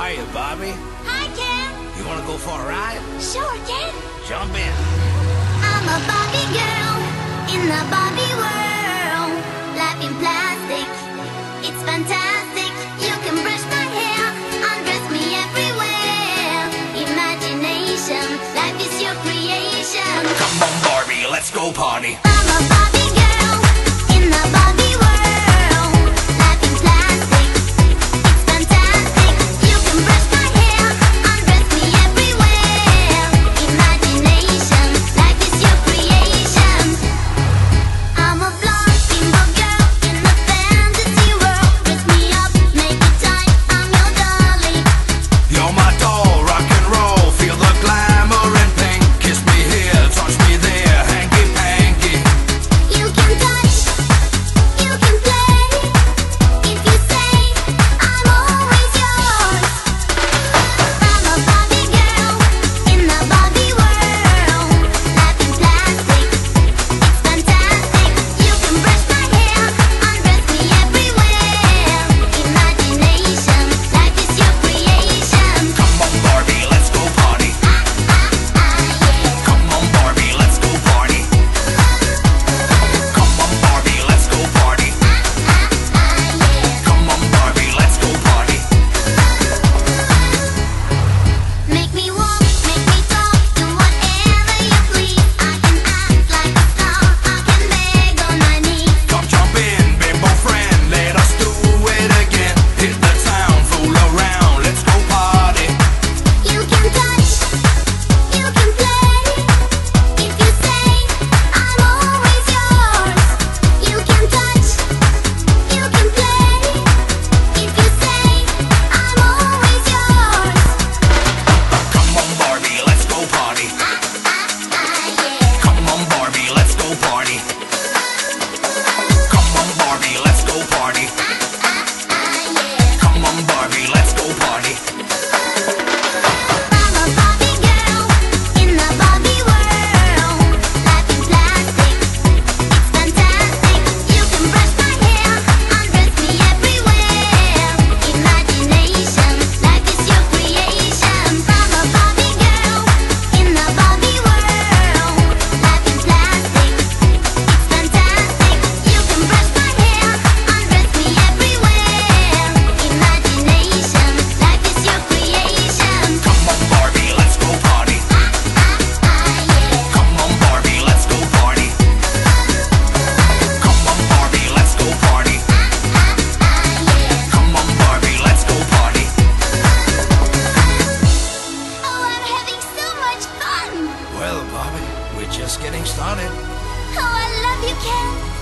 are you, Barbie? Hi, Ken. You want to go for a ride? Sure, Ken. Jump in. I'm a Barbie girl in the Barbie world. Life in plastic, it's fantastic. You can brush my hair, undress me everywhere. Imagination, life is your creation. Come on, Barbie, let's go party. I'm a Barbie girl in the Barbie world. Life in plastic, it's fantastic. You can brush my hair, undress me everywhere. Imagination, life is your creation. I'm a blonde bimbo girl in the fantasy world. Dress me up, make it tight, I'm your dolly. You're my doll, rock and roll. Feel the glamour and pink. Kiss me here, touch me there, hanky panky. You can touch, you can play. If you say, I'm always yours. I'm a Barbie girl in the Barbie world. Life in plastic, it's fantastic. You can brush my hair, undress me everywhere. Imagination, life is your creation. Come on, Barbie, let's go party. Yeah. Come on, Barbie, let's go party. Come on, Barbie, let's go party. Yeah. Come on, Barbie, let's go party. Make me walk, make me talk, do whatever you please. I can act like a star, I can beg on my knees. Come jump in, bimbo friend, let us do it again. Hit the town, fool around, let's go party. You can touch, you can play. If you say, I'm always yours. You can touch, you can play. If you say, I'm always yours. Come on, Barbie, let's go party. Yeah. Come on, Barbie, let's go party. Come on, Barbie, let's go party. Yeah. Come on, Barbie, let's go party. I'm a Barbie girl in the Barbie world. Life in plastic, it's fantastic. You can brush my hair, undress me everywhere. Imagination, life is your creation. I'm a Barbie girl in the Barbie world. Life in plastic, it's fantastic. You can brush my hair, undress me everywhere. Imagination, life is your creation. Come on, Barbie, let's go party. Yeah. Come on, Barbie, let's go party. Come on, Barbie, let's go party. Come on, Barbie, let's go party. Oh, I'm having so much fun! Well, Barbie, we're just getting started. Oh, I love you, Ken!